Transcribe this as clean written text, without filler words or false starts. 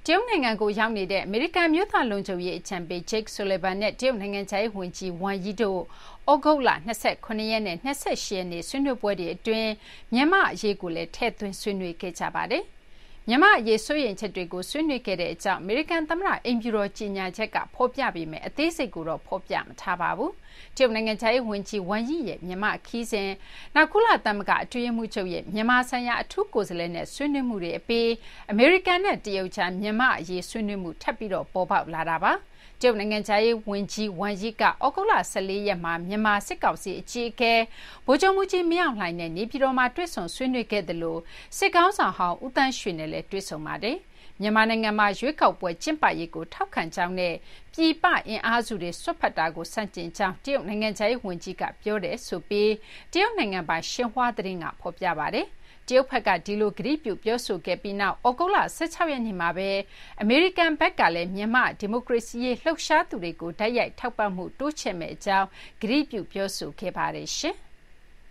တရုတ်နိုင်ငံကိုရောက်နေတဲ့အမေရိကန်မြို့သားလုံခြုံရေးအကြံပေး Jake Sullivan နဲ့တရုတ်နိုင်ငံခြားရေးဝန်ကြီး Wang Yi တို့ဩဂုတ်လ29ရက်နဲ့28ရက်နေ့ဆွေးနွေးပွဲတွေအတွင်းမြန်မာအရေးကိုလည်းထည့်သွင်းဆွေးနွေးခဲ့ကြပါတယ်။မြန်မာအရေးစိုးရိမ်ချက်တွေကိုဆွေးနွေးခဲ့တဲ့အကြောင်းအမေရိကန်သမ္မတအိမ်ဖြူတော်ကြီးညာချက်ကဖော်ပြပေမဲ့အသေးစိတ်ကိုတော့ဖော်ပြမထားပါဘူး။တရုတ်နိုင်ငံခြားရေးဝန်ကြီး Wang Yi ရဲ့မြန်မာခီးစဉ်နောက်ကုလသမဂ္ဂအတွင်းရေးမှူးချုပ်ရဲ့မြန်မာဆိုင်ရာအထူးကိုယ်စားလှယ်နဲ့ဆွေးနွေးမှုတွေအပြီးအမေရိကန်နဲ့တရုတ်ကြားမြန်မာအရေးဆွေးနွေးမှုထပ်ပြီးတော့ပေါ်ပေါက်လာတာပါ။တရုတ်နိုင်ငံခြားရေးဝန်ကြီး Wang Yi ကဩဂုတ်လ14ရက်မှာမြန်မာစစ်ကောင်စီအကြီးအကဲဗိုလ်ချုပ်မှူးကြီးမင်းအောင်လှိုင်နဲ့နေပြည်တော်မှာတွေ့ဆုံဆွေးနွေးခဲ့တယ်လို့စစ်ကောင်ဆောင်ဟောင်းဦးတန်းရွှေနဲ့လည်းတွေ့ဆုံပါတယ်။မြန်မာနိုင်ငံမှာရွေးကောက်ပွဲကျင်းပရေးကိုထောက်ခံကြောင်းနဲ့ပြည်ပအင်အားစုတွေဆွတ်ဖက်တာကိုစန့်ကျင်ကြောင်းတရုတ်နိုင်ငံခြားရေးဝန်ကြီးကပြောတယ်ဆိုပြီးတရုတ်နိုင်ငံပိုင်ရှင်ဟွာသတင်းကဖော်ပြပါတယ်။တရုတ်ဘက်ကဒီလိုကတိပြုပြောဆိုခဲ့ပြီးနောက်ဩဂုတ်လ16ရက်နေ့မှာပဲအမေရိကန်ဘက်ကလည်းမြန်မာဒီမိုကရေစီရေးလှုပ်ရှားသူတွေကိုတိုက်ရိုက်ထောက်ပံ့မှုတိုးချဲ့မဲ့အကြောင်းကတိပြုပြောဆိုခဲ့ပါတယ်ရှင်။